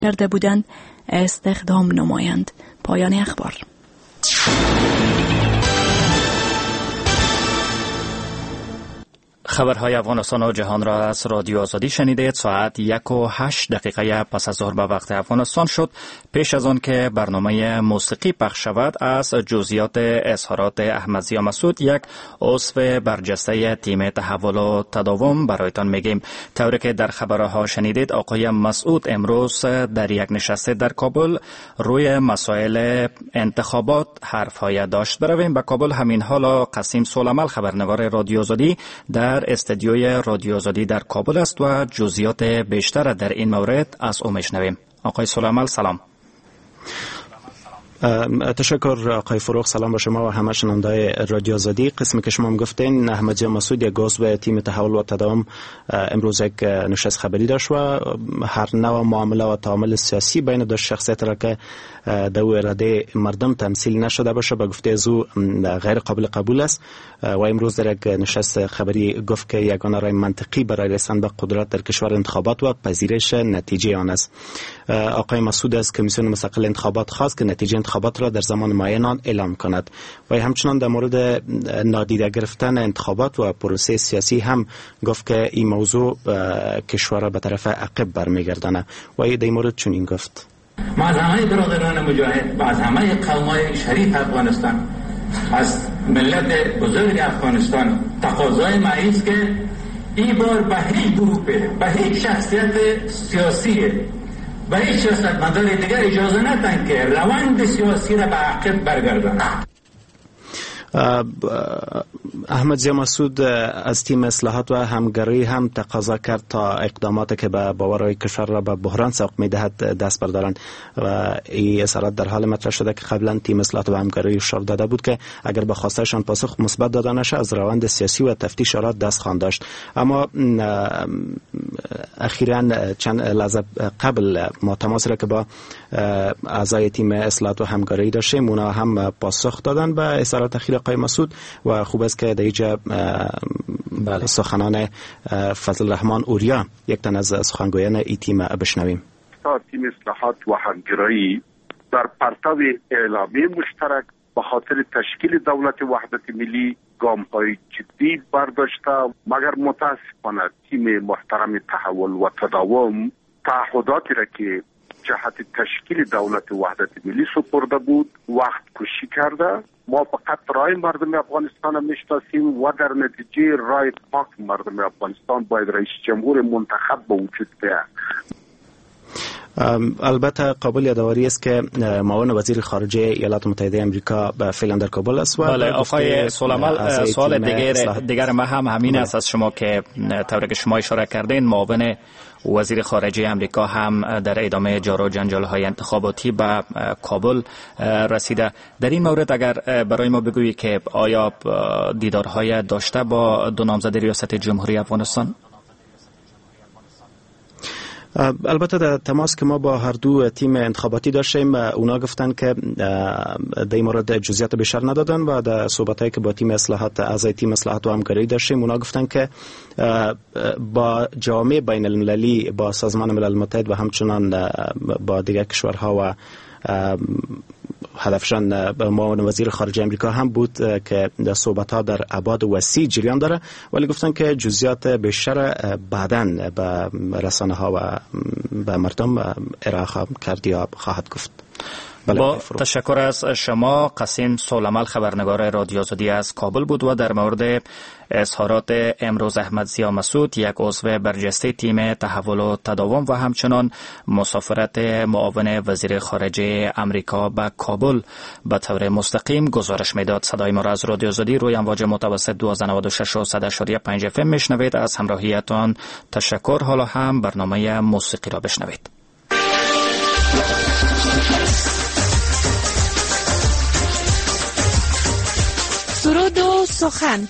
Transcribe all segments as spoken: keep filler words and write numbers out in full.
کرده بودند استخدام نمایند. پایان اخبار. خبرهای افغانستان و جهان را از رادیو آزادی شنیدید. ساعت یک و هشت دقیقه پس از ظهر به وقت افغانستان شد. پیش از آن که برنامه موسیقی پخش شود، از جزئیات اظهارات احمد ضیا مسعود، یک عضو برجسته تیم تحول و تداوم، برایتان میگیم. طوری که در خبرها شنیدید، آقای مسعود امروز در یک نشست در کابل روی مسائل انتخابات حرفهای داشت. برویم به کابل. همین حالا قاسم سولمال، خبرنگار رادیو آزادی، در استودیوی رادیو آزادی در کابل است و جزئیات بیشتر در این مورد از او میشنویم. آقای سولمال سلام. تشکر آقای فروغ. سلام به شما و همه شنونده‌های رادیو آزادی. قسمی که شما هم گفتین، احمد ضیا مسعود یک عضو تیم تحول و تداوم امروز یک نشست خبری داشت و هر نوع معامله و تعامل سیاسی بین دو شخصیت را که در اراده مردم تمثیل نشده باشه به گفته از او غیر قابل قبول است و امروز در یک نشست خبری گفت که یگانه راه منطقی برای رسیدن به قدرت در کشور انتخابات و پذیرش نتیجه آن است. آقای مسعود از کمیسیون مستقل انتخابات خواست که نتیجه انتخابات را در زمان معین آن اعلام کند و همچنان در مورد نادیده گرفتن انتخابات و پروسه سیاسی هم گفت که این موضوع کشور را به طرف عقب برمیگردانه و در این مورد چنین گفت: ما از همه برادران مجاهد و از همه قوم‌های شریف افغانستان، از ملت بزرگ افغانستان تقاضای ما است که این بار به هیچ گروه، به هیچ شخصیت سیاسی، به هیچ سیاستمدار دیگر اجازه ندن که روند سیاسی را به عقب برگردانند. احمد ضیا مسعود از تیم اصلاحات و همکاری هم تقاضا کرد تا اقداماتی که به باورهای کشور را به بحران سوق می‌دهد دست بردارند و این اظهارات در حال مطرح شده که قبلا تیم اصلاحات و همکاری اشاره داده بود که اگر به خواستشان پاسخ مثبت داده نشه از روند سیاسی و تفتیش را دست خواهند داشت. اما اخیراً چند لحظه قبل ما تماس را که با اعضای تیم اصلاحات و همکاری داشتیم، اونا هم پاسخ دادن به اظهارات اخیر آقای مسعود و خوب است که در اینجا بله. سخنان فضل الرحمن اوریا، یک تن از سخنگویان این تیم، بشنویم. تیم اصلاحات و همکاری در پرتو اعلامیه مشترک به خاطر تشکیل دولت وحدت ملی گام‌های جدی برداشته، مگر متاسفانه تیم محترم تحول و تداوم تعهداتی را که جهت تشکیل دولت وحدت ملی سپرده بود وقت کشی کرده. ما فقط رای مردم افغانستان میشناسیم و در نتیجه رای پاک مردم افغانستان باید رئیس جمهور منتخب به وجود بیاید. البته قابل یادآوری است که معاون وزیر خارجه ایالات متحده آمریکا به فعلا در کابل است و بله. آقای سولمال، سوال دیگر دیگر ما هم همین است از شما که طوری که شما اشاره کردین، معاون وزیر خارجه آمریکا هم در ادامه جارو جنجال‌های انتخاباتی به کابل رسیده. در این مورد اگر برای ما بگویی که آیا دیدارهای داشته با دو نامزد ریاست جمهوری افغانستان؟ البته در تماس که ما با هر دو تیم انتخاباتی داشتیم، اونا گفتن که در این مورد جزئیات بیشتر ندادن و در صحبتایی که با تیم اصلاحات، اعضای تیم اصلاحات و همکاری داشتیم، اونا گفتن که با جامعه بین المللی، با سازمان ملل متحد و همچنان با دیگر کشورها و هدفشان معاون وزیر خارجه امریکا هم بود که صحبت‌ها در ابعاد وسیع جریان داره، ولی گفتن که جزئیات بیشتر بعداً به رسانه‌ها و به مردم ارائه کرد یا خواهد گفت. با تشکر از شما. قاسم سولمال، خبرنگار رادیو آزادی از کابل بود و در مورد اظهارات امروز احمد ضیا مسعود، یک عضو برجسته تیم تحول و تداوم و همچنان مسافرت معاون وزیر خارجه امریکا به کابل به طور مستقیم گزارش میداد. صدای ما را از رادیو آزادی روی امواج متوسط دویست و نود و شش و صد و پنج اف ام میشنوید. از همراهیتان تشکر. حالا هم برنامه موسیقی را بشنوید. سرود و سخن.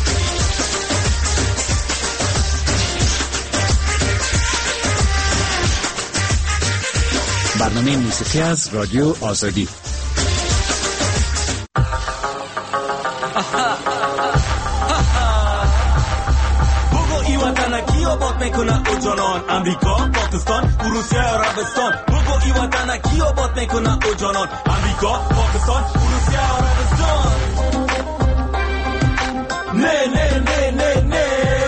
برنامه موسیقی از رادیو آزادی. Bugo iwatana kio آباد میکنه او جانان. امریکا، پاکستان، روسیه، عربستان، بگو ای وطن کی آباد میکنه او جانان. امریکا، پاکستان، روسیه، عربستان. نه نه نه نه نه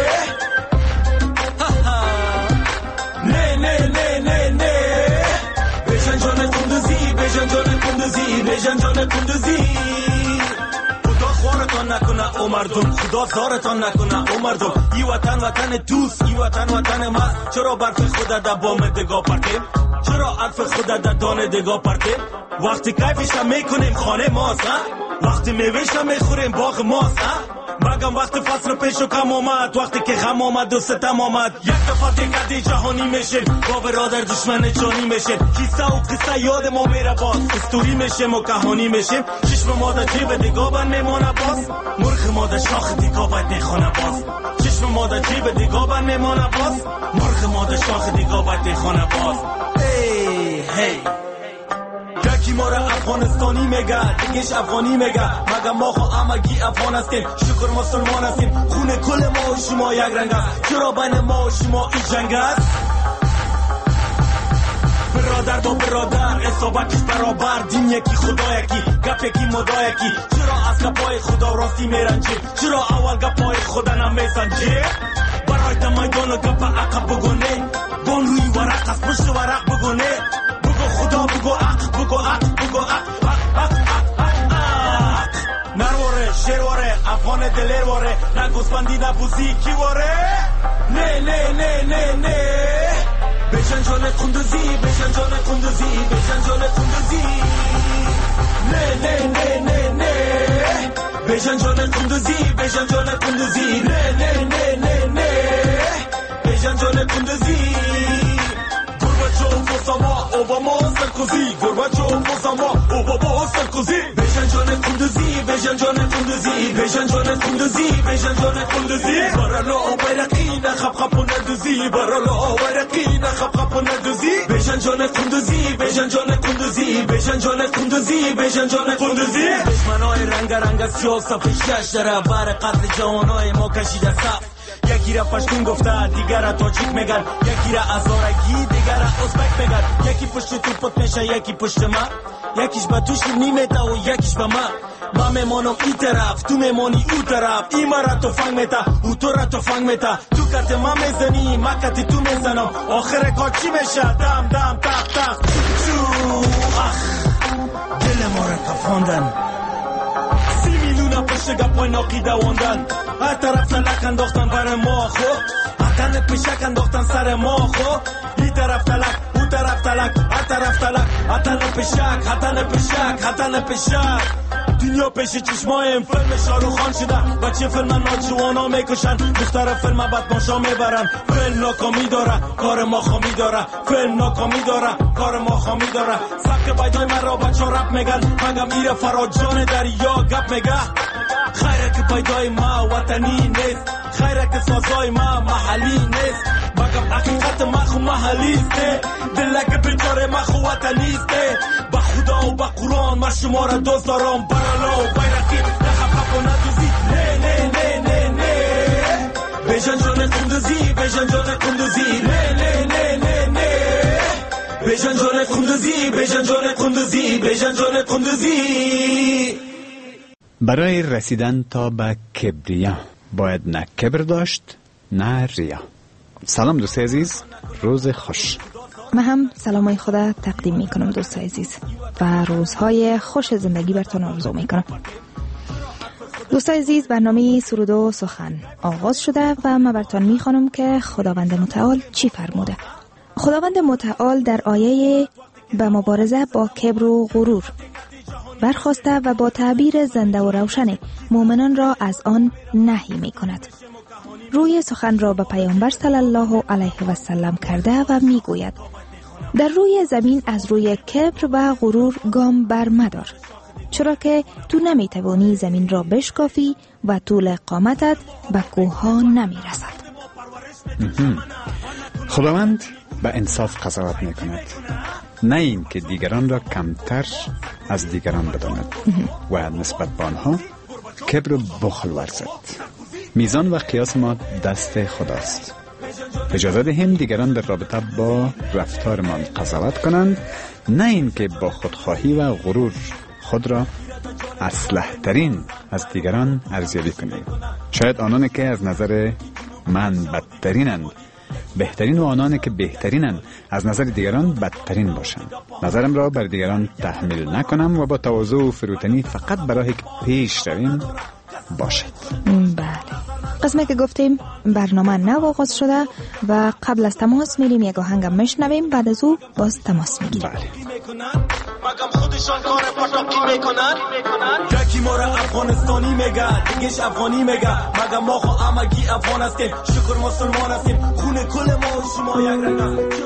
نه نه نه نه نه بشن جان کندوزی، بشن جان کندوزی، بشن جان کندوزی. خدا خوارتان نکنه او مردم، خدا زارتان نکنه او مردم. ای وطن وطن دوست، ای وطن وطن مست. چرا برف خدا در بام دگاه پرتیم، چرا عطف خدا در دانه دگاه پرتیم. وقتی کیفش هم میکنیم خانه ماست، وقتی میوهش هم میخوریم باغ ماست. مگم وقت فصل پیش و کم آمد، وقتی که غم آمد و ستم آمد. یک دفعه دیگه جهانی میشیم، با برادر دشمن جانی میشیم. کیسه و قصه یاد ما میره باز، استوری میشیم و کهانی میشیم. چشم ما در جیب دیگه بند میمونه باز، مرغ ما در شاخ دیگه باید میخونه باز. چشم ما در جیب دیگه بند میمونه باز، مرغ ما در شاخ دیگه باید میخونه باز. هی هی یکی ما را افغانستانی میگه، دیگهش افغانی میگه. مگه ما خو همگی افغان هستیم، شکر مسلمان هستیم. خون کل ما و شما یک رنگ است، چرا بین ما و شما این جنگ است؟ برادر با برادر اصابتش برابر، دین یکی خدا یکی، گپ یکی مدا یکی. چرا از گپای خدا راستی میرنجی، چرا اول گپای خدا نمیسنجی؟ برای دمیدان و گپ عقب بگونه، بان روی ورق از پشت ورق بگونه. خدا بگو عق، بگو عق، بگو عق، عق، عق، عق، عق. نرواره، شیرواره، افغان دلیرواره، نه گوسفندی نه بوزی کی واره. نه نه نه نه نه بشن جان کندوزی، بشن جان کندوزی، بشن جان کندوزی. نه نه نه نه نه بشن جان کندوزی، بشن جان کندوزی. نه نه نه نه نه بشن جان کندوزی. Osama, Obama, Sarkozy, Gorbachev, Osama, Obama, Sarkozy. Bejan jane kunduzi, bejan jane kunduzi, bejan jane kunduzi, bejan jane kunduzi. Baralo bayraqi na khap khap naduzi, baralo bayraqi na khap khap naduzi. Bejan jane kunduzi, bejan jane kunduzi, bejan jane kunduzi, bejan jane kunduzi. Dushmanoy ranga ranga siyosat پیشش در بر قتل جوانای ما کشیده صف. یکی را پشتون گفته، دیگر را تاجیک میگن. یکی را ازارگی، دیگر را ازبک میگن. یکی پشت تو پت میشه، یکی پشت ما. یکیش به توش نیمیده و یکیش به ما. ما میمانم ای طرف، تو میمانی او طرف. ای ما را تفنگ میته، او تو را تفنگ میته. تو کت ما میزنی، ما کت تو میزنم. آخر کار چی میشه؟ دم دم تق تق چو اخ دل ما را کفاندن. سی میلیون پشت گپای ناقیده واندن. هر طرف تلک انداختن بر ما خو، هتن پشک انداختن سر ما خو. ای طرف تلک، او طرف تلک، هر طرف تلک. هتن پشک، هتن پشک، هتن پشک. دنیا پیش چشمایم فیلم شاروخ خان شده. بچه فیلم ناجوانا میکشن، دختر فیلم بدماشا میبرن. فیلم ناکامی داره، کار ما خامی داره. فیلم ناکامی داره، کار ما خامی داره. سبک بیدای من را بچه رپ میگن، مگم ایره فراجان دریا گپ میگه. خیره که پیدای ما وطنی نیست، خیره که سازای ما محلی نیست. مگم حقیقت ما خو محلی است، دلک بیچاره ما خو وطنی است. با خدا و با قرآن ما شما را دوست دارم. برالا و بیرقی نخب خب و ندوزی. نه نه نه نه نه بشن جان کندوزی، بشن جان کندوزی. نه نه نه نه نه بشن جان کندوزی، بشن جان کندوزی، بشن جان کندوزی. برای رسیدن تا به کبریا باید نه کبر داشت نه ریا. سلام دوست عزیز، روز خوش. من هم سلامای خدا تقدیم می کنم دوست عزیز و روزهای خوش زندگی برتون آرزو می کنم. دوست عزیز، برنامه سرود و سخن آغاز شده و من برتون می خوانم که خداوند متعال چی فرموده. خداوند متعال در آیه به مبارزه با کبر و غرور برخاسته و با تعبیر زنده و روشن مؤمنان را از آن نهی می کند. روی سخن را به پیامبر صلی الله علیه و سلم کرده و می گوید در روی زمین از روی کبر و غرور گام بر مدار، چرا که تو نمی توانی زمین را بشکافی و طول قامتت به کوه ها نمی رسد. خداوند به انصاف قضاوت می کند، نه این که دیگران را کمتر از دیگران بداند و نسبت به آنها کبر و بخل ورزد. میزان و قیاس ما دست خداست. اجازه دهیم دیگران در رابطه با رفتارمان قضاوت کنند، نه اینکه با خودخواهی و غرور خود را اصلح ترین از دیگران ارزیابی کنیم. شاید آنانی که از نظر من بدترینند بهترین و آنانی که بهترینند از نظر دیگران بدترین باشند. نظرم را بر دیگران تحمیل نکنم و با تواضع و فروتنی فقط برای که پیش رویم باشد. بله، قسمه که گفتیم برنامه نو آغاز شده و قبل از تماس میریم یک آهنگ میشنویم، بعد از او باز تماس میگیریم. بله. مگم خودشان کار پاشاپی میکنن، یکی ما را افغانستانی میگه دیگهش افغانی میگه، مگم ما خو همگی افغان هستیم، شکر مسلمان هستیم، خون کل ما و شما یک رنگ هستیم.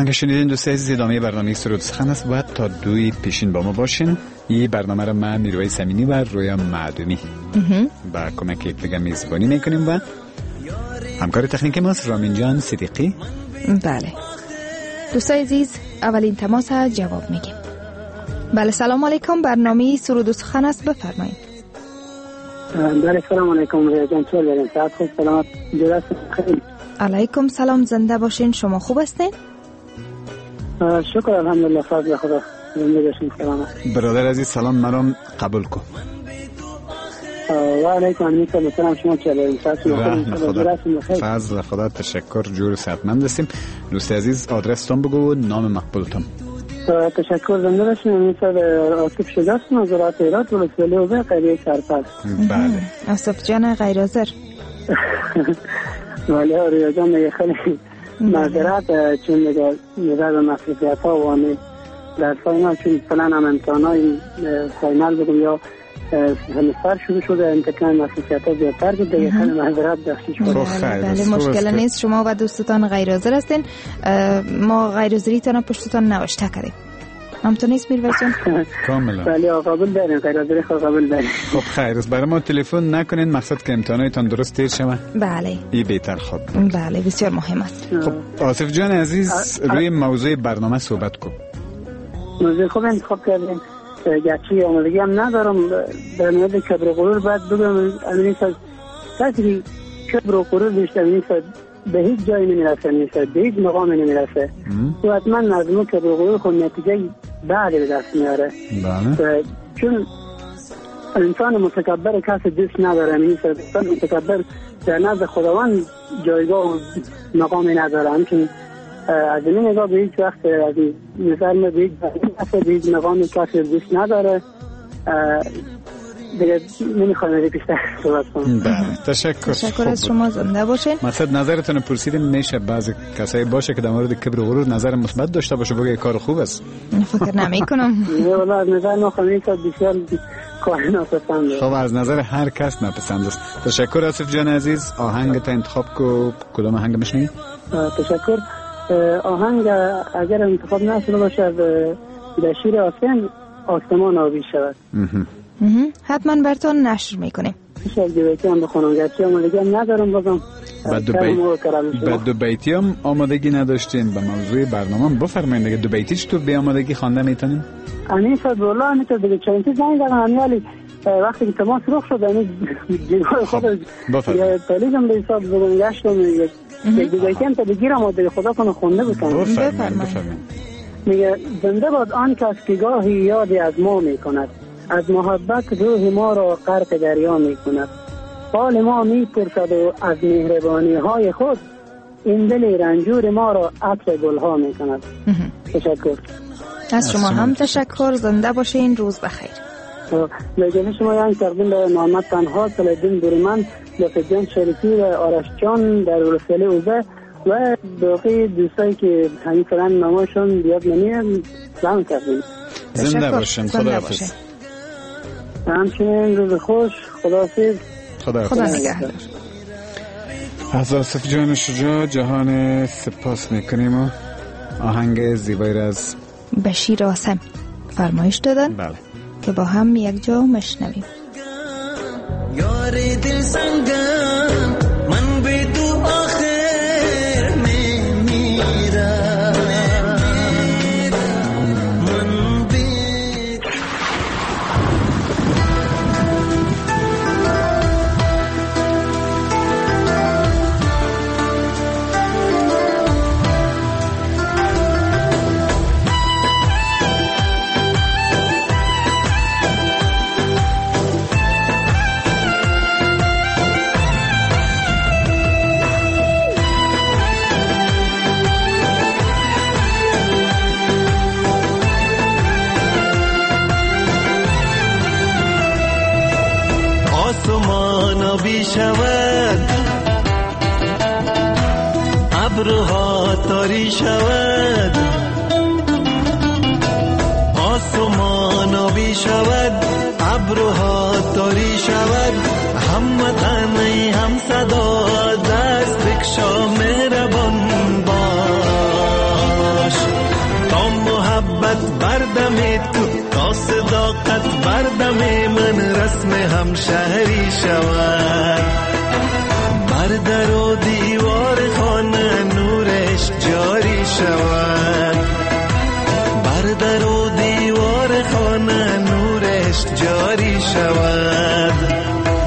که شنیدین دوستان عزیز، ادامه برنامه سرود سخن است. باید تا دوی پیشین با ما باشین. این برنامه را من میرویس امینی و رویا معدومی با کمک یکدیگر میزبانی میکنیم و همکار تکنیک ماست رامین جان صدیقی. بله دوستان عزیز، اولین تماس جواب میگیم. بله سلام علیکم، برنامه سرود سخن است، بفرمایید. بله سلام علیکم رویا جان، چطور هستین؟ صحت خوب، سلامت، جورست خیلی. علیکم سلام، زنده باشین. شما خوب هستین؟ شکر الحمدلله، فضل خدا، زنده باشین، سلامت. برادر عزیز سلام مرام قبول کن. و علیکم السلام، شما چطورین؟ رحم خدا، فضل خدا، تشکر، جور صحتمند هستیم. دوست عزیز آدرستون بگو و نام مقبولتون. تشکر، زنده باشین. امیدوارم آصف شده است، نظارت ایراد ولسوالی و قریه سرپل. بله آصف جان غیر حاضر. ولی رویا جان میگه خیلی معذرت، چون میگه میگه مسئولیت ها وانه در فاینال، چون فلان هم امتحان های فاینال بگم یا همستر شروع شده، امتحان مسئولیت ها زیادتر بود، دیگه خیلی معذرت داشتی شده. بله مشکل نیست، شما و دوستتان غیر حاضر هستین، ما غیر حاضریتان پشتتان نوشته کردیم. همتون نیست میرویس جان؟ کاملا. بله قبول داریم، غیر حاضری خود قبول داریم. خب خیر است، برای ما تلفن نکنین، مقصد که امتحاناتون درست تیر شوه. بله این بهتر. خب بله بسیار مهم است. خب آصف جان عزیز، روی موضوع برنامه صحبت کن. موضوع خوب انتخاب کردیم، گرچه آمادگی هم ندارم در مورد کبر و غرور. بعد بگم امینی صاحب کسی کبر و غرور بیشتر نیست، به هیچ جایی نمیرسه، نیست به هیچ مقامی نمیرسه. تو حتما نظمو کبر و غرور خود نتیجه بعد به دست میاره. بله. چون انسان متکبر کسی دوست نداره، نیست انسان متکبر در نزد خداوند جایگاه و مقامی نداره. همچنین از این نگاه به هیچ وقت از مثال به هیچ وقت به هیچ مقامی کسی دوست نداره. دیگه نمیخوام بیشتر صحبت کنم. بله تشکر. تشکر از شما، زنده باشین. مثلا نظرتون پرسیدیم، میشه بعضی کسایی باشه که در مورد کبر و غرور نظر مثبت داشته باشه، بگه کار خوب است. فکر نمی کنم. نه والله از نظر ما خیلی بسیار کار ناپسند. خب از نظر هر کس ناپسند است. تشکر آصف جان عزیز. آهنگ تا انتخاب کو، کدام آهنگ میشنوی؟ تشکر. آهنگ اگر انتخاب نشده باشه از بشیر حسین، آسمان آبی شود. حتما براتون نشر میکنیم. شاید دو بیتی هم بخونم، گرچه آمادگی هم ندارم بازم. بعد دو بیتی هم آمادگی نداشتین به موضوع برنامه بفرمایید دیگه. دو بیتی چطور بی آمادگی خوانده میتونین؟ امین صاحب والله میتونه دیگه چند چیز زنگ دارم امیالی وقتی که تماس رخ شد یعنی جیگاه خود یه تالیزم به حساب بگم گشتم یک دو بیتی هم تا بگیرم و دیگه خدا کنه خونده بکنم. بفرمایید. میگه زنده باد آن کس که گاهی یادی از ما میکند، از محبت روح ما را غرق دریا می کند. حال ما می پرسد و از مهربانی های خود این دل رنجور ما را عطر گلها می کند. تشکر. از شما هم تشکر، زنده باشین، روز بخیر. لگه شما یعنی تقدیم به محمد تنها، سلیدین دوریمن، لطفجان شریفی و آرش جان در ولسوالی اوزه و باقی دوستایی که همین فرن نمایشون بیاد نمیم سلام کردیم. زنده باشین. خدا حافظ. همچنین روز خوش. خداحافظ. خدا نگهدار. از آصف جان شجاع جهان سپاس میکنیم و آهنگ زیبایی را از بشیر آسم فرمایش دادن. بله. که با هم یک جا مشنویم. یار دل سنگم من به تو آخر میمیرم. شود ابرها تاری شود، آسمان آبی شود، ابرها تاری شود، هم وطنی هم صدا دست بکشا مهربان باش. رسم همشهری شود. بر در و دیوار خانه نورش جاری شود. بر در و دیوار خانه نورش جاری شود.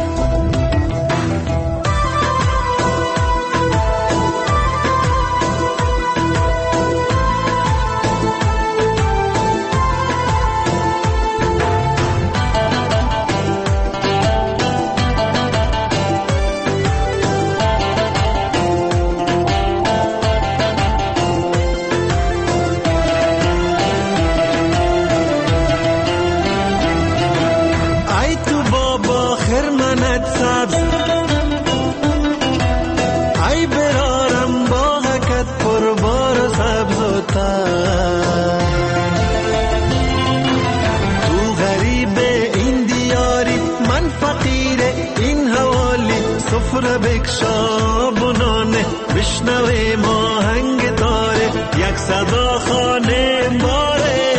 سفره بکشا بنانه بشنوه ماهنگ داره یک صدا خانه باره.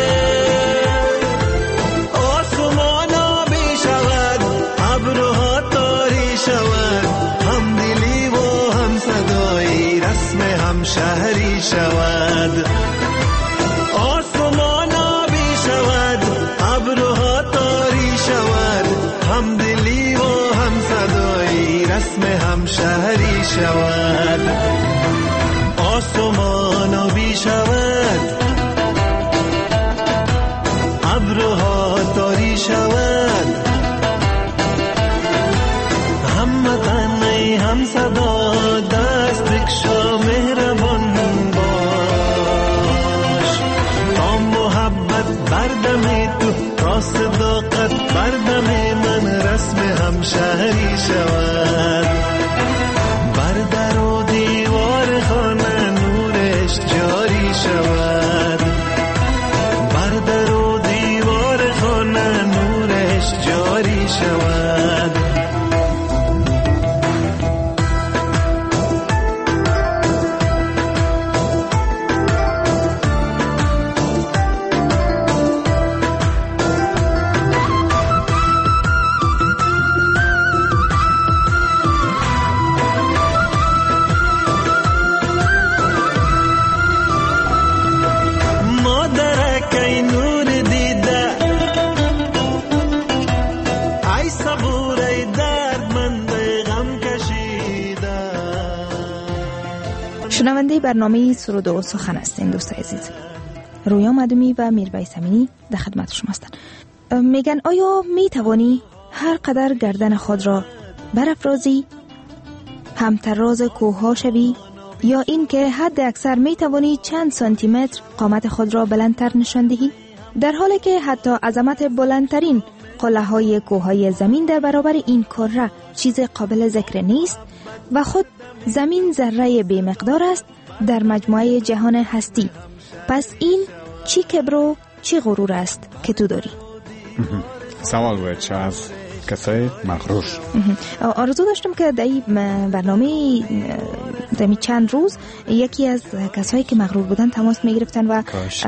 آسمانا بی شود ابرها تاری شود. هم دلی و هم صدایی رسم هم شهری شود. آسمانا بی شود ابرها تاری شود. هم دلی و هم صدایی رسم هم شهری شود. آسمان آبی شود ابرها تاری شود. هم متنی هم صدا دست بکشا مهربان باش. تا محبت بردم تو تا صداقت بردم من رسم هم شهری شود. بر در و دیوار خانه نورش جاری شود. بر در و دیوار خانه نورش جاری شود. شنونده برنامه سرود و سخن هستین دوست عزیز. رویا مدومی و میربای سمینی در خدمت شما هستند. میگن آیا میتوانی هر قدر گردن خود را برافرازی هم تراز کوه شوی، یا این که حد اکثر میتوانی چند سانتی متر قامت خود را بلندتر نشان دهی، در حالی که حتی عظمت بلندترین قلعه‌های کوههای زمین در برابر این کره چیز قابل ذکر نیست و خود زمین ذره بی مقدار است در مجموعه جهان هستی. پس این چی کبر و چی غرور است که تو داری؟ سوال بود چه از کسای مغرور. آرزو داشتم که در این برنامه در چند روز یکی از کسایی که مغرور بودن تماس می گرفتن و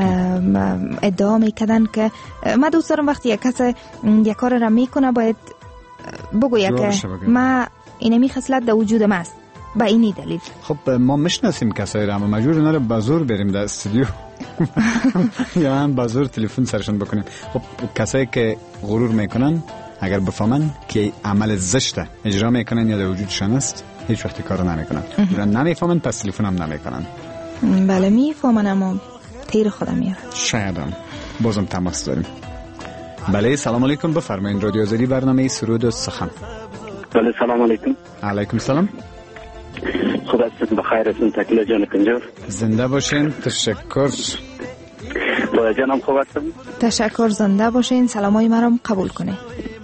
ادعا می کردن که من دوست دارم وقتی یک کس یک کار را می کنه باید بگوید که ما اینمی خصلت در وجود ما است با اینی دلیل. خب ما میشناسیم کسایی را، اما مجبور اونا رو بازور بریم در استودیو یا هم بازور تلفن سرشون بکنیم. خب کسایی که غرور میکنن اگر بفهمن که عمل زشته اجرا میکنن یا در وجودشان است هیچ وقتی کارو نمیکنن. اگر نمیفهمن پس تلفن هم نمیکنن. بله میفهمن اما تیر خودم میارن. شاید هم بازم تماس داریم. بله سلام علیکم، بفرمایید. رادیو آزادی برنامه سرود و سخن. بله سلام علیکم. علیکم سلام. خدا ستون بخیر هستین. تکیلا جان کنجور زنده باشین. تشکر. با جانم خوب هستم. تشکر. زنده باشین. سلامای مرام قبول کنه.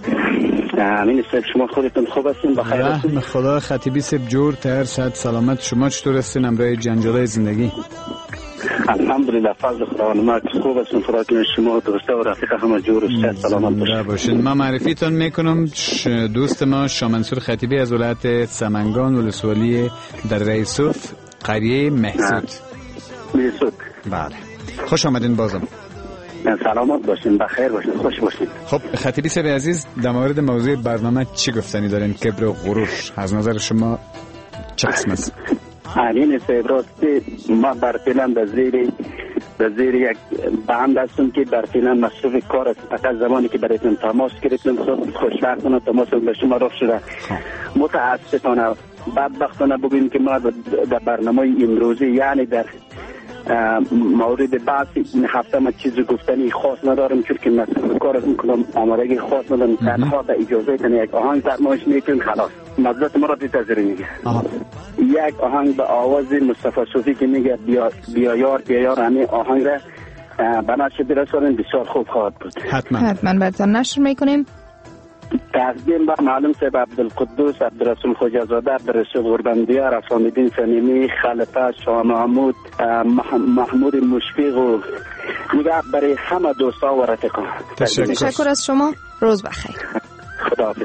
امین صاحب شما خودتون خوب هستین؟ بخیر هستین؟ رحم خدا. خطیبی صاحب جور تر صحت سلامت. شما چطور هستین امروز جنجال زندگی؟ الحمدلله فضل خداوند ما خوب هستیم. خدا کنه شما دوستا و رفیق همه جور و صحت سلامت باشین. ما معرفیتون میکنم. دوست ما شاه منصور خطیبی از ولایت سمنگان ولسوالی در رئیسوف قریه محسود. محسود. بله خوش آمدین. بازم سلامت باشین، بخیر باشین، خوش باشین. خب خطیبی صاحب عزیز، در مورد موضوع برنامه چی گفتنی دارین؟ کبر و غرور از نظر شما چه قسم است؟ آلین صاحب راستی ما برفعلا به زیر به زیر یک بند هستم که برفعلا مصروف کار است. فقط زمانی که برایتون تماس گرفتم خوشبختانه تماس به شما رفت شده. متاسفانه بدبختانه بگوییم که ما در برنامه امروزی یعنی در مورد بعض این هفته ما چیزی گفتنی خاص ندارم، چون که مصروف کار است میکنم، آمادگی خاص ندارم. تنها به اجازه تن یک آهنگ فرمایش میکنم خلاص مزدت ما را بتذری میگه. یک آهنگ به آواز مصطفی صوفی که میگه بیا بیا یار بیا یار، همین آهنگ را بنابراین برسانیم بسیار خوب خواهد بود. حتما حتما براتون نشر میکنیم. تقدیم به معلوم صاحب عبدالقدوس عبدالرسول خواجه‌زاده، عبدالرسول قرباندیار، افاندین فنیمی، خلیفه شاه محمود، محمود مشفیق و میگه برای همه دوستا و رفیقان. تشکر از شما، روز بخیر. خداحافظ.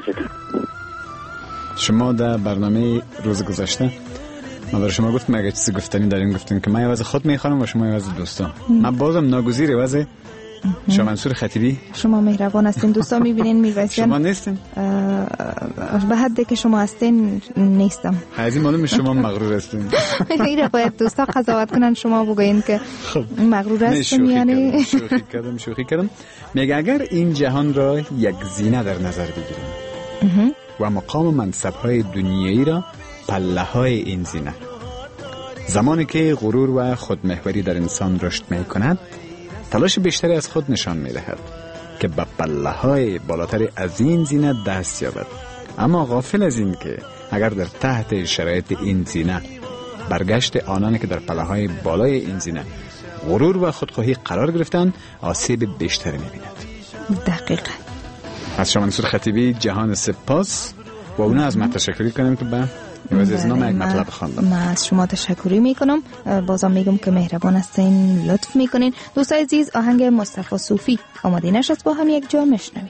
شما در برنامه روز گذشته ما برای شما گفتم اگه چیزی گفتنی دارین گفتین که من عوض خود میخوام و شما عوض دوستان. من بازم ناگزیر عوض شما منصور خطیبی. شما مهربان هستین، دوستا میبینین میرسین. شما نیستین؟ به حدی که شما هستین نیستم. حاضی معلومه شما مغرور هستین. میره باید دوستا قضاوت کنن، شما بگوین که مغرور هستین. یعنی شوخی کردم شوخی کردم. میگه اگر این جهان را یک زینه در نظر بگیریم و مقام و منصب‌های دنیایی را پله‌های این زینه، زمانی که غرور و خودمحوری در انسان رشد می‌کند، تلاش بیشتری از خود نشان می‌دهد که به پله‌های بالاتر از این زینه دست یابد، اما غافل از این که اگر در تحت شرایط این زینه برگشت آنانی که در پله‌های بالای این زینه غرور و خودخواهی قرار گرفتند، آسیب بیشتری می‌بیند. دقیقاً. از شما منصور خطیبی جهان سپاس و اونها از من تشکری کنیم که به عوض از نام یک مطلب خواندم. من از شما تشکری میکنم، بازم میگم که مهربان هستین، لطف میکنین. دوستای عزیز، آهنگ مصطفی صوفی آماده نشد، با هم یک جا میشنویم.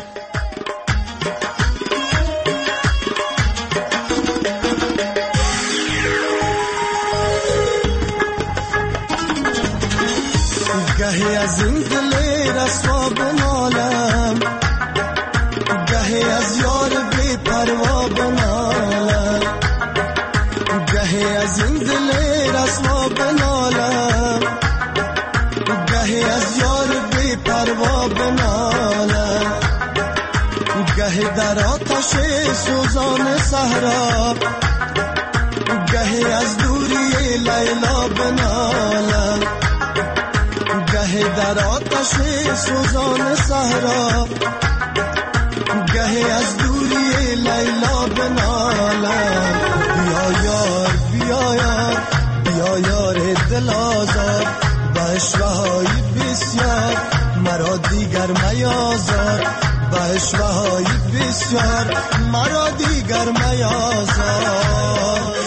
گهی از این دل رسوا بنالم، گهی از یار بی پروا بنالم، گهی از این دل رسوا بنالم، گهی از یار بی پروا بنالم، گهی در آتش سوزان صحرا، گهی از دوری لیلا بنالم، گهی در آتش سوزان صحرا، گهی از دوری لیلا بنالم. بیا یار بیا یار بیا یار دل آزار، به اشوه‌های بسیار مرا دیگر میازار، به اشوه‌های بسیار مرا دیگر میازار.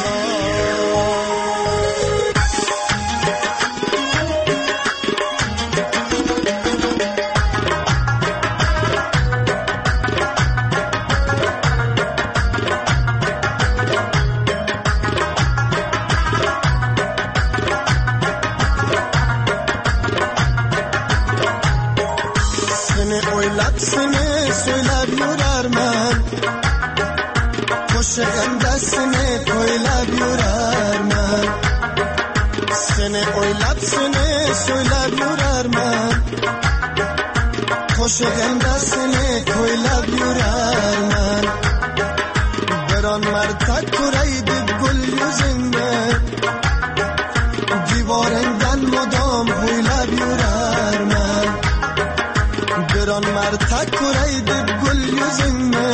Koşarım desine koyla bürer men, seni oylap seni söylep yürər men. Koşarım desine koyla bürer men, bir an mertek kureydi gül yüzünde, divarından mudam koyla bürer men. Bir an mertek kureydi gül yüzünde,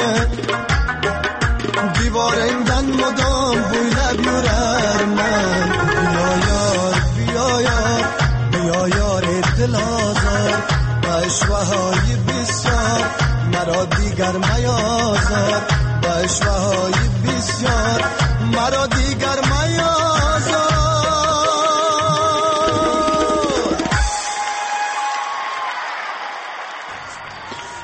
دیوارندن مدام بویلب یورر من. بیا یار بیا یار بیا یار دل آزار، با اشوه‌های بسیار مرا دیگر میازار، با اشوه‌های بسیار مرا دیگر میازار.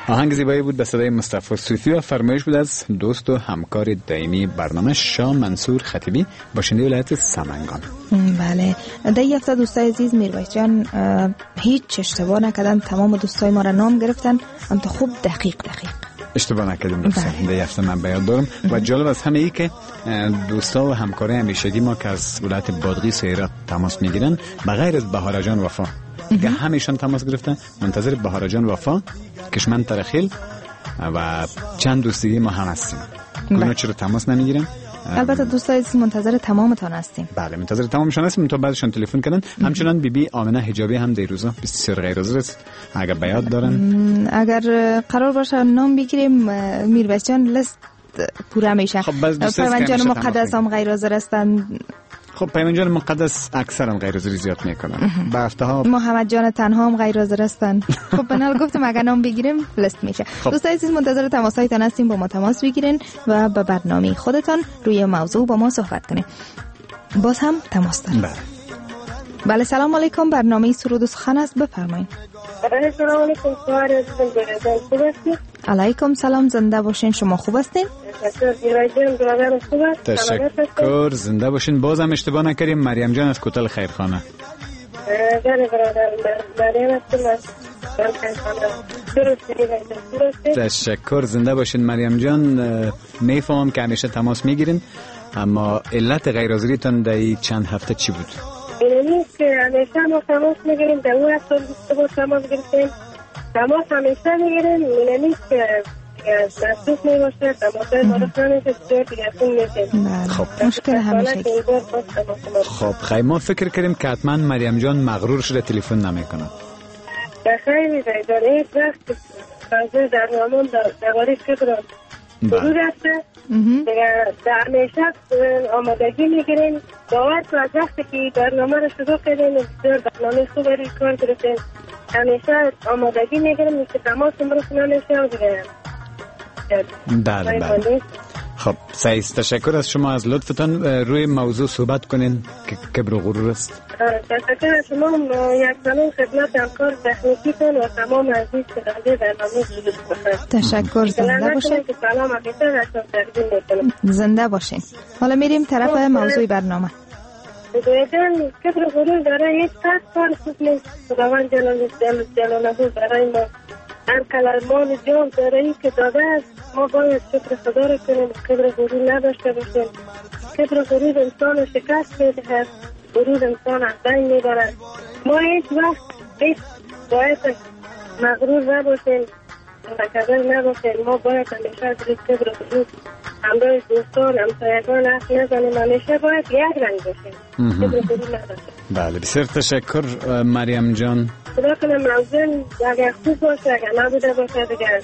آهنگ زیبایی بود به صدای مصطفی صوفی و فرمایش بود از دوست و همکار دائمی برنامه شاه منصور خطیبی باشنده ولایت سمنگان. بله، در این هفته دوستای عزیز میرویس جان هیچ اشتباه نکردن، تمام دوستای ما را نام گرفتن، هم تا خوب دقیق دقیق اشتباه نکردیم دوستان. در این هفته من بیاد دارم و جالب از همه ای که دوستا و همکارای همیشگی ما که از ولایت بادغیس هرات تماس میگیرن بغیر از بهاره جان وفا که همیشان تماس گرفتن، منتظر بهاره جان وفا کشمن ترخیل و چند دوستی ما هم هستیم. اونا چرا تماس نمیگیرن؟ البته دوستای عزیز منتظر تمامتان هستیم. بله منتظر تمامشان هستیم تا بعدشان تلفن کردن. همچنان بی بی آمنه حجابی هم در روزا بسیار غیر حاضر است اگر بیاد دارن. اگر قرار باشه نام بگیریم میرویس جان لیست پوره میشه. خب پیمان جان مقدس هم غیر حاضر هستن. خب پیمان جان مقدس اکثرا غیر حاضری زیاد میکنن. با هفته ها محمد جان تنها هم غیر حاضر هستن. خب بنال گفتم اگر نام بگیریم لیست میشه. خب. دوستای عزیز منتظر تماسایتان هستیم، با ما تماس بگیرین و به برنامه خودتان روی موضوع با ما صحبت کنین. باز هم تماس داریم. بله. بله سلام علیکم، برنامه سرود و سخن است، بفرمایید. بله سلام علیکم، سوار خوب هستید؟ علیکم سلام، زنده باشین، شما خوب هستین؟ تشکر، زنده باشین. بازم اشتباه نکردیم، مریم جان از کوتل خیرخانه. بله برادر، مریم هستم. تشکر، زنده باشین مریم جان. میفهمم که همیشه تماس میگیرین، اما علت غیر حاضریتون در چند هفته چی بود؟ این نیست که همیشه ما تماس میگیریم، در اون هفته بود تماس گرفتیم، تماس همیشه میگیریم. این نیست که مصروف میباشه، تماسای معرف نمیشه، بسیار دیگه اصلا میشیم. خب مشکل همیشه. خب خیلی ما فکر کردیم که حتما مریم جان مغرور شده تلفن نمیکنه. خیلی در یک وقت تازه در نامون درباره فکر حدود هسته در همیشه آمادگی میگیریم. باور تو از وقتی که برنامه رو شروع کردیم بسیار برنامه خوب روی کار گرفتیم، همیشه آمادگی میگیریم که تماس امروز نمیشه و دیگه. بله بله. خب سعیز تشکر از شما از لطفتان. روی موضوع صحبت کنین که کبر و غرور است. تشکر از شما، یک سلام خدمت همکار تکنیکیتون و تمام عزیز که در برنامه شروع بکنید. تشکر، زنده باشین. سلام علیکم، تقدیم میکنم. زنده باشین. حالا میریم طرف موضوع برنامه. دویدن کبر و غرور برای یک سخت کار خوب نیست. خداوند جلاله برای ما هر کلمان جان دارایی که داده است، ما باید شکر خدا را کنیم، کبر و غرور نداشته باشیم. کبر و غرور انسان شکست میدهد، غرور انسان از بین میبرد. ما هیچ وقت هیچ باید مغرور نباشیم، متکبر نباشیم. ما باید همیشه از کبر و غرور همراه دوستان همسایگان حرف نزنیم، همیشه باید یک رنگ باشیم، کبر و غرور نداشتیم. بله بسیار تشکر مریم جان. خدا کنم موضوع اگر خوب باشه، اگر نبوده باشه دیگر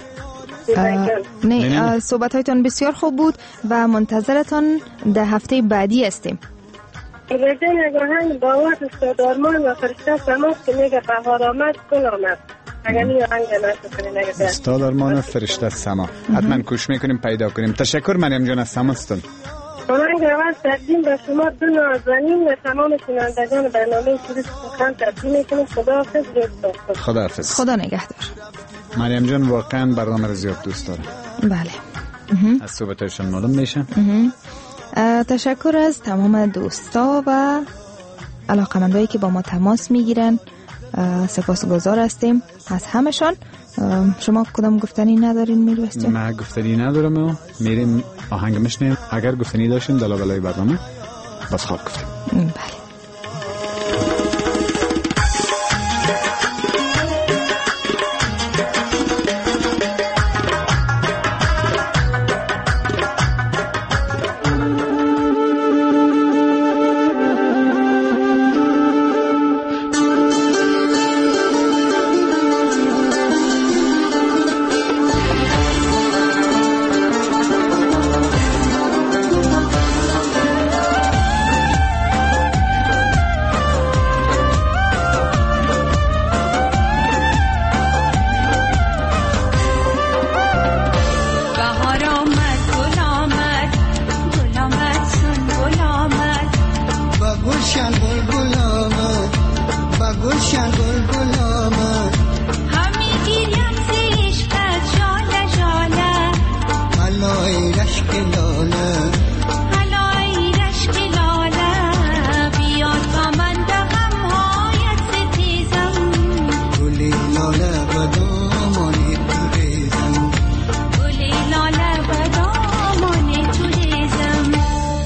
نه. صحبت هایتان بسیار خوب بود و منتظرتان در هفته بعدی هستیم. ایرجان نگاهن باور استادارمان و فرشته سماس که میگه بهار آمد گل آمد. اگر می آهنگ نشد کنیم نگه استادارمان و فرشته سما حتما کوشش میکنیم پیدا کنیم. تشکر مریم جان از سماستون. آهنگ اول تقدیم به شما دو نازنین و تمام شنوندگان برنامه سرود سخن تقدیم میکنیم. خداحافظ. خداحافظ. خدا نگهدار. مریم جان واقعا برنامه رو زیاد دوست داره. بله. از صحبتایشان معلوم میشه. تشکر از تمام دوستا و علاقمندایی که با ما تماس میگیرن. سپاسگزار هستیم از همشان. شما کدام گفتنی ندارین میرویس جان؟ من گفتنی ندارم و میریم آهنگ میشنیم. اگر گفتنی داشتین دلالای برنامه بس خواب گفتیم. بله. علای رشک لاله علای رشک لاله بیاد با من به غمهایت ستیزم گلی لاله و دامانی تو ریزم گلی لاله و دامانی تو ریزم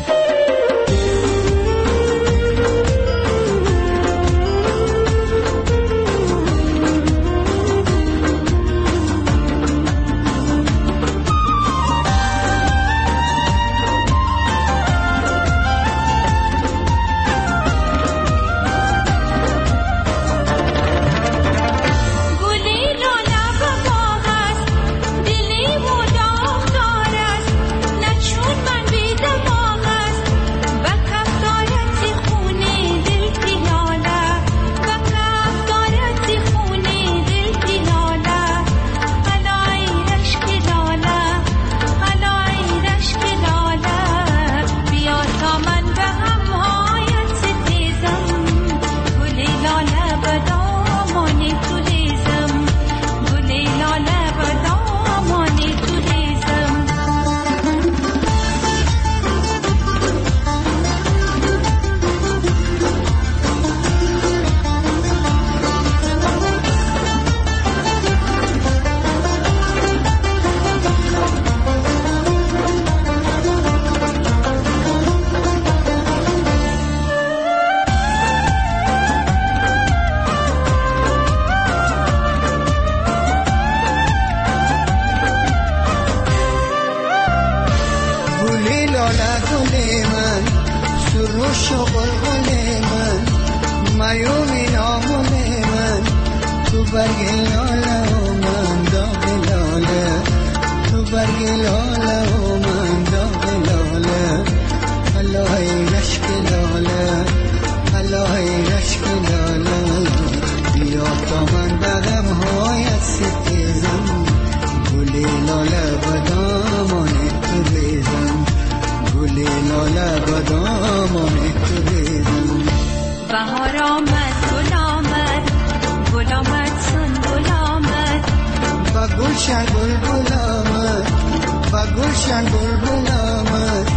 بهار آمد گل آمد گل آمد سنبل آمد با گلشن بلبل آمد با گلشن بلبل آمد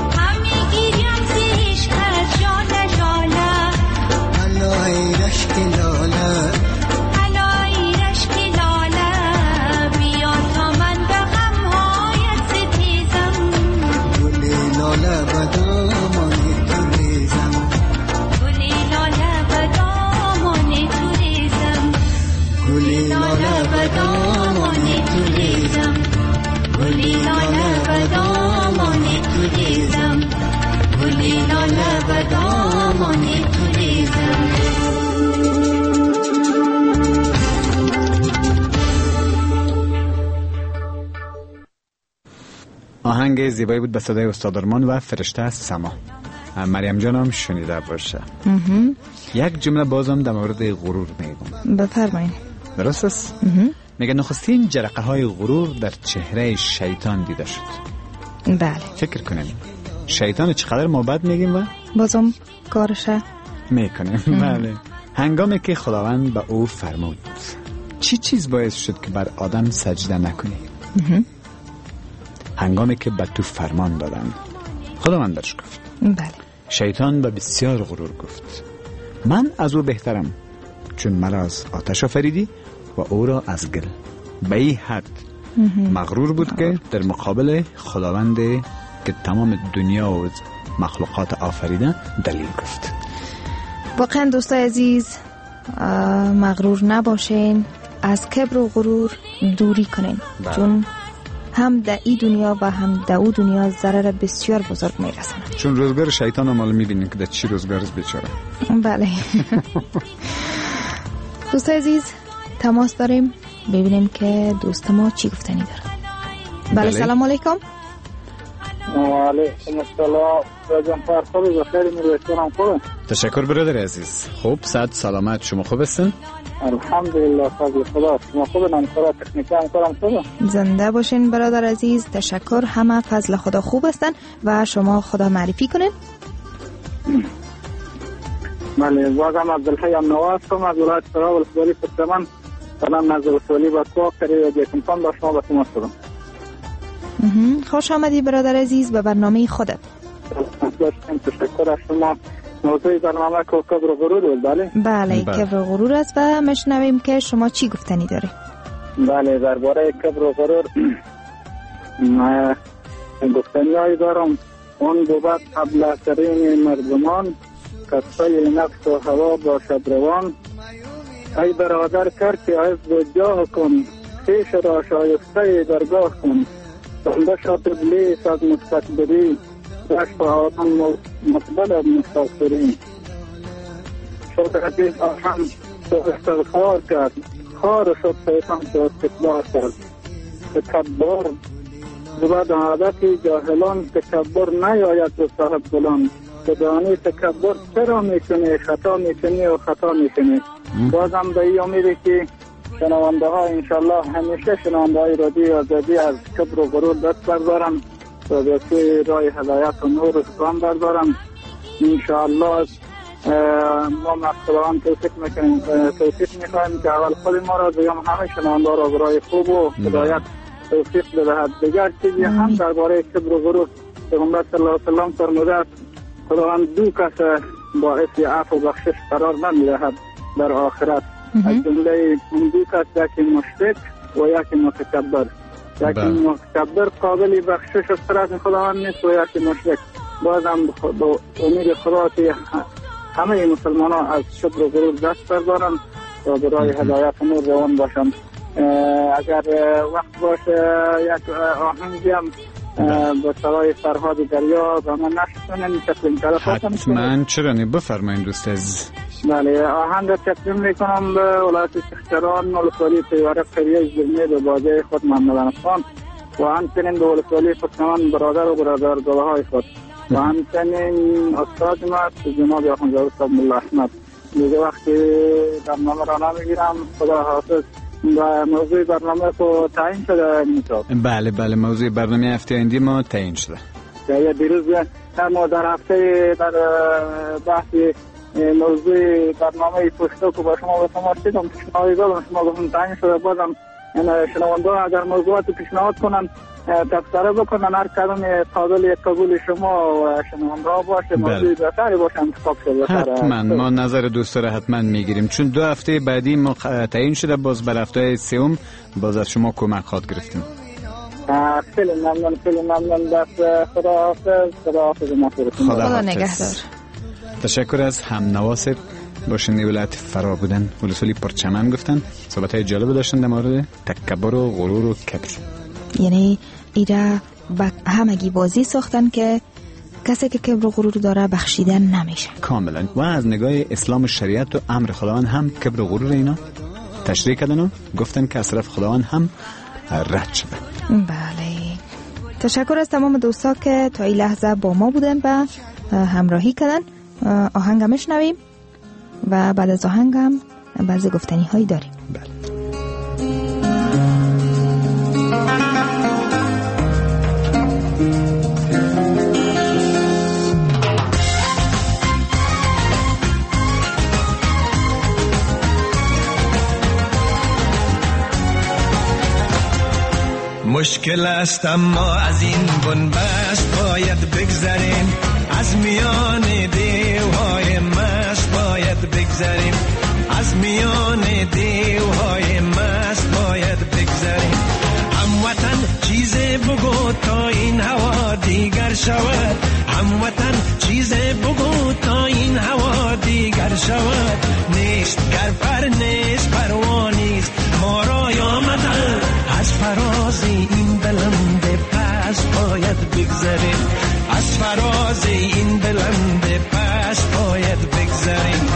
همی گیریم زیش از جاله جاله علای رشک لاله علای رشک لاله بیاد تا من به غمهایت ستیزم گل لاله و دامانی تو ریزم گلی لاله و دامانی تو ریزم گلی لاله و دامانی تو ریزم گلی لاله و دامانی تو ریزم گلی لاله و دامانی تو ریزم. آهنگ زیبایی بود به صدای استاد آرمان و فرشته از سما. مریم جانم شنیده باشه. یک جمله بازم در مورد غرور میگم. بفرمایید. درست است؟ میگه نخستین جرقه های غرور در چهره شیطان دیده شد. بله. فکر کنیم شیطان چقدر ما بد میگیم و بازم کارشه میکنیم. بله. هنگامی که خداوند به او فرمود چی چیز باعث شد که بر آدم سجده نکنی؟ هنگامی که به تو فرمان دادن خداوند درش گفت. بله. شیطان به بسیار غرور گفت من از او بهترم چون مرا از آتش آفریدی و او را از گل. به این حد مغرور بود که در مقابل خداوند که تمام دنیا و مخلوقات آفریده دلیل گفت. واقعا دوستای عزیز مغرور نباشین، از کبر و غرور دوری کنین. بله. چون هم در این دنیا و هم در او دنیا ضرر بسیار بزرگ میرسن. چون روزگار شیطان هم میبینیم که در چی روزگار است بیچاره. بله. دوستای عزیز تماس داریم ببینیم که دوست ما چی گفتنی داره. بله, بله. سلام علیکم. و علیکم السلام. راجم فرخوری بخیر میرسونم خوبه. تشکر برادر عزیز. خوب صد سلامت. شما خوب هستین؟ الحمدلله فضل خدا. شما خوبه؟ همکارا تکنیکی همکارم خوبه؟ زنده باشین برادر عزیز. تشکر. همه فضل خدا خوب هستن و شما خدا معرفی کنین. بله بازم عبدالحی هم نواز هم از ولایت فرا و خبری پرچمن سلام نظر سوالی با تو کری و جیتم کن با شما با تماس دارم. خوش آمدی برادر عزیز به برنامه خودت. تشکر از شما. موضوع برنامه که کبر و غرور بود. بله بله کبر و غرور است و مشنویم که شما چی گفتنی داری. بله درباره کبر و غرور گفتنی هایی دارم. اون بود قبل ترین مردمان کسای نفس و هوا باشد روان. ای برادر کرد که عز و جاه کن خیش را شایسته درگاه کن. بنده شد ابلیس از مستکبری داشت به آدم مقبل از مستغفرین. شد حدیث آهن تو استغفار کرد خار شد شیطان تو استکبار کرد. تکبر بود عادتی جاهلان تکبر نیاید به صاحب گلان. بدانی تکبر چرا میکنی خطا میکنی و خطا میکنی. بازم به این امیده که شنونده ها انشالله همیشه شنونده های رادیوی آزادی از کبر و غرور دست بردارم و به سوی راه هدایت و نور اسلام بردارم. انشالله ما مقصدان توفیق میکنیم توفیق میخوایم که اول خود ما را دیگم همه شنونده را برای خوب و هدایت توفیق بدهد. دیگر چیزی هم درباره کبر و غرور پیغمبر صلی الله علیه و سلم فرموده است خداوند دو کس باعث عفو و بخشش قرار نمیدهد در آخرت. از جمله اون دو کس یکی مشرک و یکی متکبر. یکی متکبر قابل بخشش از طرف خداوند نیست و یکی مشرک. بازم با امید خدا که همه مسلمان ها از کبر و غرور دست بردارن و برای هدایت نور روان باشن. اگر وقت باشه یک آهنگی هم با سرای فرهاد دریا و من نشتونم تقدیم کرده. حتما چرا نی بفرمایید دوست عزیز. بله آهنگ را تقدیم میکنم به ولایت شخصران ولسوالی پیوره قریه زلمه به بازه خود محمد انفان و همچنین به ولسوالی پسنان برادر و برادرگاه های خود و همچنین استاد ما جناب اخوانزاده صاحب ملا احمد. دیگه وقتی برنامه را نمیگیرم خدا حافظ. و موضوع برنامه کو تعیین شده میتاب. بله بله موضوع برنامه هفته آینده ما تعیین شده. یا دیروز ما در هفته در بحث موضوع برنامه پشتو که با شما بسامار شدم پیشنهادی دادم شما گفتم تعیین شده. بازم شنونده اگر موضوعات پیشنهاد کنن تبصره بکنن هر کدام قابل قبول شما و شنونده ها باشه موضوع بهتری باشه انتخاب شده. حتما ما نظر دوستا را حتما میگیریم چون دو هفته بعدی ما تعیین شده باز بر هفته سوم باز از شما کمک خواد گرفتیم. خیلی ممنون خیلی ممنون. دست خدا حافظ خدا حافظ خدا نگهدار. تشکر از هم نواسب باشنده ولایت فرا بودن ولسوالی پرچمن گفتن صحبت های جالب داشتن در مورد تکبر و غرور و کبر. یعنی ایرا با همگی بازی ساختن که کسی که کبر و غرور داره بخشیدن نمیشه کاملا. و از نگاه اسلام و شریعت و امر خداوند هم کبر و غرور اینا تشریح کردن و گفتن که از طرف خداوند هم رد شده. بله تشکر از تمام دوستا که تا این لحظه با ما بودن و همراهی کردن. آهنگ هم شنویم و بعد از آهنگ هم بعضی گفتنی هایی داریم. بله. مشکل است اما از این بنبست باید بگذریم از میان دیوهای مست باید بگذریم از میان دیوهای مست باید بگذریم. هموطن چیز بگو تا این هوا دیگر شود هموطن چیز بگو تا این هوا دیگر شود. نیست گر پر نیست پروانیست ما را آمدن از فراز این بلند پس باید بگذریم از فراز این بلند پس باید بگذریم.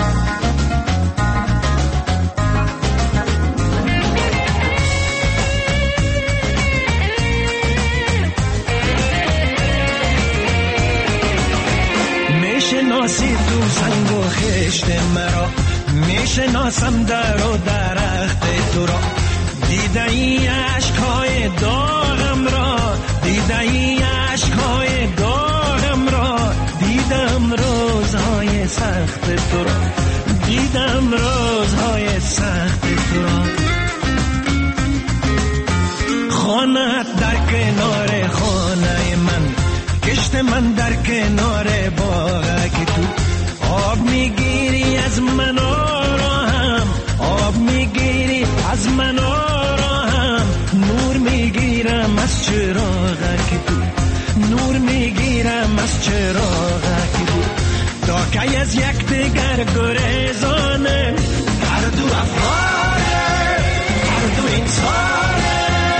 میشناسی تو سنگ و خشت مرا میشناسم در و درخت تو را دیده ای عشقهای داغم را دیده ای عشقهای داغم را دیدم روزهای سخت تو را دیدم روزهای سخت تو را. خانت در کنار خانه من، کشت من در کنار باغ که تو آب میگیری از من آراهم، آب میگیری از من آراهم، نور میگیرم از چراغ که تو، نور میگیرم از چراغ که تو، تا که از یک دیگر گریزانه، هر دو افغانه، هر دو انسانه.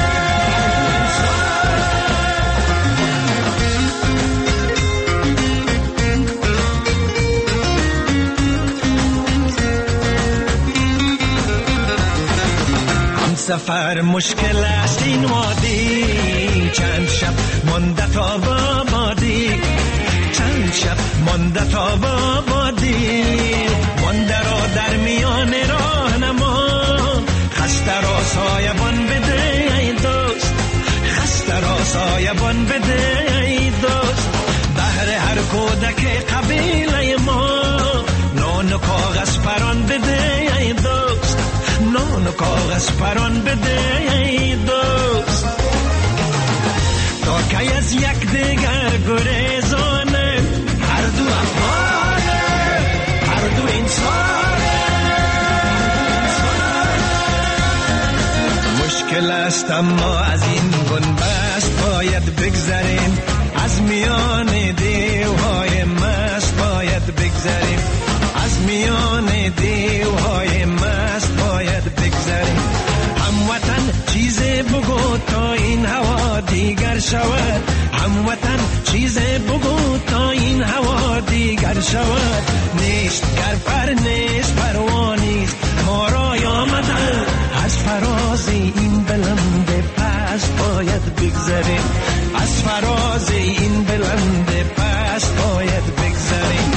سفر مشکل است این وادی، چند شب مانده تا بابادی، چند شب مانده تا بابادی، مانده را در میان راه نما، خسته را سایبان بده ای دوست، خسته را سایبان بده ای دوست، بهر هر کودک قبیله ما، نان و کاغذ پران بده ای دوست، نان و کاغذ پران بده ای دوست، تا که از یک دیگر گریزانه، هر دو افغانه، هر دو انسانه. مشکل است اما از این بنبست باید بگذریم، از میان دیوهای مست باید بگذریم، از میان دیوهای مست باید بگذریم. هموطن چیز بگو تا این هوا دیگر شود، هموطن چیز بگو تا این هوا دیگر شود، نیست گر پر نیست پروانیست، ما رای آمدن از فراز این بلند پست باید بگذریم، از فراز این بلند پست باید بگذریم.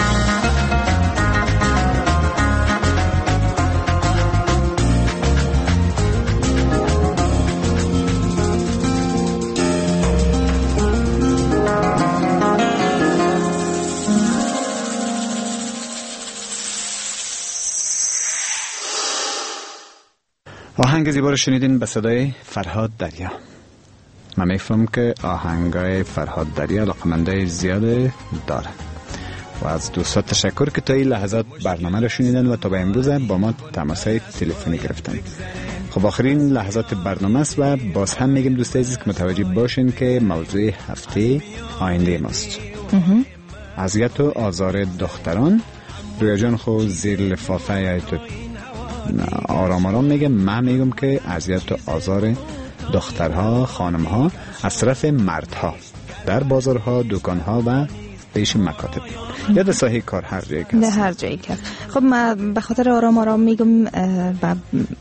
آهنگ زیبا رو شنیدین به صدای فرهاد دریا. من میفهم که آهنگای فرهاد دریا علاقمندای زیاده داره و از دوستان تشکر که تا این لحظات برنامه رو شنیدن و تا به امروز با ما تماسای تلفنی گرفتن. خب آخرین لحظات برنامه است و باز هم میگم دوستان عزیز که متوجه باشین که موضوع هفته آینده ماست اذیت و آزار دختران. رویا جان خود زیر لفافه یا تو آرام آرام میگم، من میگم که اذیت و آزار دخترها خانمها از طرف مردها در بازارها، دکانها و پیش مکاتب یا در ساحه کار هر جایی که در هر جایی که. خب من به خاطر آرام آرام میگم و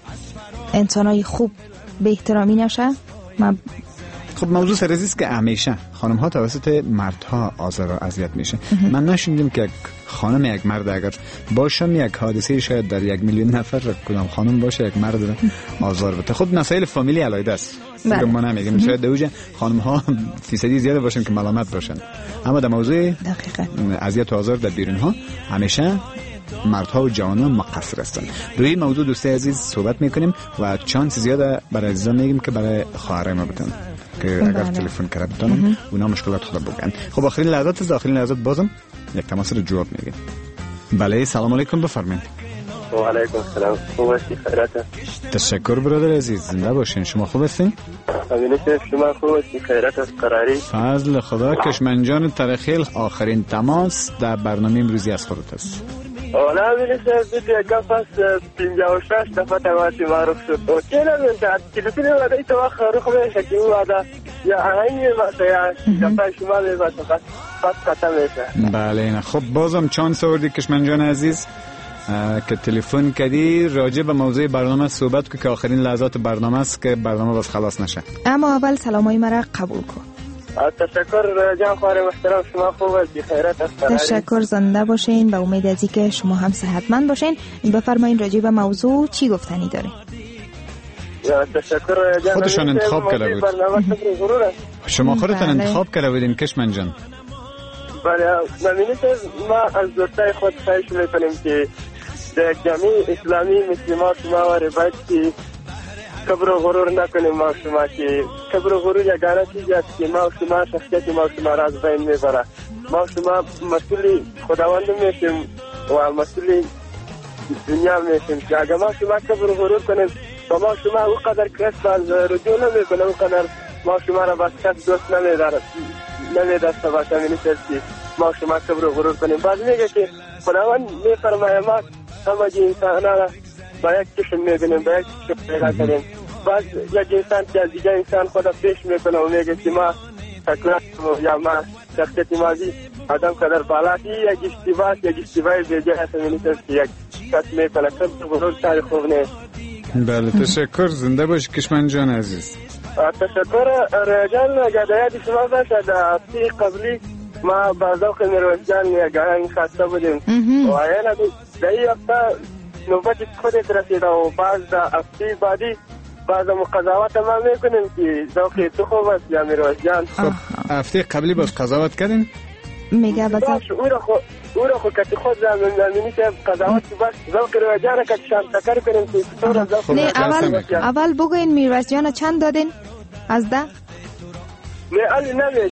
انسانای خوب به احترامی نشه. من خب موضوع سرزی است که همیشه خانم ها توسط مردها آزار و اذیت میشه. من نشنیدم که یک خانم یک مرد اگر باشم یک حادثه شاید در یک میلیون نفر کدام خانم باشه یک مرد آزار بده. خب مسائل فامیلی علیده است. بله. ما نمیگیم شاید دوجه خانم ها فیصدی زیاده باشن که ملامت باشن، اما در موضوع اذیت و آزار در بیرون ها همیشه مردها و جوانان مقصر هستن. روی این موضوع دوستای عزیز صحبت میکنیم و چانس زیاده برای عزیزان میگیم که برای خواهرای ما بتن که اگر تلفن کرده بتونن اونا مشکلات خود بگن. خب آخرین لحظات از آخرین لحظات بازم یک تماس رو جواب میگیم. بله سلام علیکم، بفرمایید. و علیکم السلام. خوب هستی؟ خیرته؟ تشکر برادر عزیز، زنده باشین. شما خوب هستین؟ امین شیخ شما خوب هستی؟ خیرت است؟ قراری؟ فضل خدا. کشمنجان ترخیل آخرین تماس در برنامه امروزی از خودت است. اولا امین شیخ دیگه گپ است پنجاه و شش دفعه تماسی معروف شد. اوکی نمیشه تلفن وعده تو خروخ میشه که وعده یا این مثلا دفعه شما میباشه فقط فقط ختم میشه. بله نه. خب بازم چانس آوردی کشمنجان عزیز که تلفن کردی راجع به موضوع برنامه صحبت که آخرین لحظات برنامه است که برنامه باز خلاص نشه. اما اول سلامای مرا قبول کن. تشکر جان خواهر محترم، شما خوب هستی؟ خیرت است؟ تشکر، زنده باشین. به امید از اینکه شما هم صحتمند باشین. بفرمایید راجع به موضوع چی گفتنی دارین؟ تشکر جان. خودشان انتخاب کرده بود. شما خودتان انتخاب کرده بودین کشمن جان. بله ممنونم. ما از دوستای خود خواهش میکنیم که در جامعه اسلامی مسلمان شما و روایت که کبر و غرور نکنیم ما شما که کبر و غرور یگانه چیزی است که ما شما شخصیت ما شما را از بین میبره. ما شما مسئول خداوند میشیم و مسئول دنیا میشیم که اگر ما شما کبر و غرور کنیم و ما شما او قدر کس باز رجوع نمیکنه او قدر ما شما را باز کس دوست نمیداره نمیدسته باشه منیسر که ما شما کبر و غرور کنیم. باز میگه که خداوند میفرماید ما همه انسان را با یک چشم میبینیم با یک چشم پیدا کنیم. باز یک انسان که از دیگه انسان خدا پیش میکنه و میگه که ما تکلف یا ما شخصیت مازی آدم قدر بالاتی یک اشتباه یک اشتباه بیجه هست منیسر که یک کس میکنه کبر و غرور کار خوب نیست. بله تشکر. زنده باش کشمن جان عزیز. تشکر ریجان. گدایت شما باشه در هفته قبلی ما با ذوق میرویس جان یگانه خسته بودیم و اینا در این هفته نوبت خودت رسیده و بعض در هفته بعدی بعض قضاوت ما میکنیم که ذوق تو خوب است یا میرویس جان. خب هفته قبلی باز قضاوت کردیم میگه بس او را خو او را خو که خود زمینی که قضاوت بس ذوق میرویس جان که شام تکر کنیم که تو را ذوق. نه اول اول بگوین میرویس جان چند دادین از ده؟ نه علی نمی